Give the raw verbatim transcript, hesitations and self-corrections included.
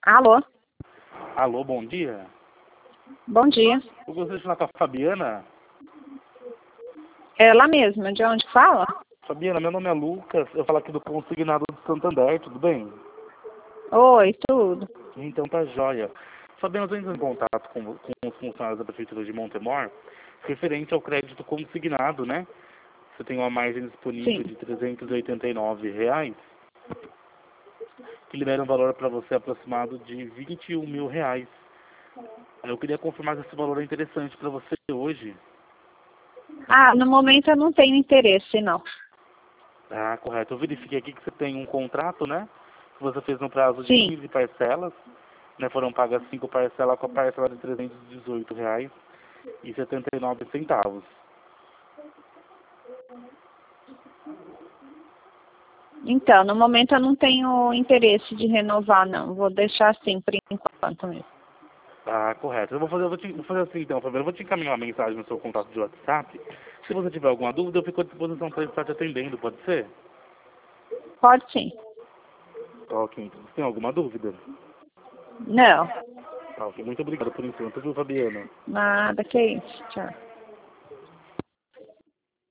Alô? Alô, bom dia. Bom dia. Eu gostaria de falar com a Fabiana. É ela mesma, de onde fala? Fabiana, meu nome é Lucas, eu falo aqui do Consignado do Santander, tudo bem? Oi, tudo. Então tá jóia. Fabiana, eu estou entrando em contato com, com os funcionários da Prefeitura de Montemor, referente ao crédito consignado, né? Você tem uma margem disponível Sim. de trezentos e oitenta e nove reais, que libera um valor para você aproximado de vinte e um mil reais. Eu queria confirmar se esse valor é interessante para você hoje. Ah, no momento eu não tenho interesse, não. Ah, correto. Eu verifiquei aqui que você tem um contrato, né? Que você fez no prazo de Sim. quinze parcelas, né? Foram pagas cinco parcelas com a parcela de trezentos e dezoito reais e setenta e nove centavos. Então, no momento eu não tenho interesse de renovar, não. Vou deixar assim por enquanto mesmo. Ah, correto. Eu vou fazer, eu vou, te, vou fazer assim então, Fabiana. Eu vou te encaminhar uma mensagem no seu contato de WhatsApp. Se você tiver alguma dúvida, eu fico à disposição para estar te atendendo, pode ser? Pode sim. Ok, então. Você tem alguma dúvida? Não. Ok, muito obrigado por enquanto, viu, Fabiana? Nada, que isso. Tchau.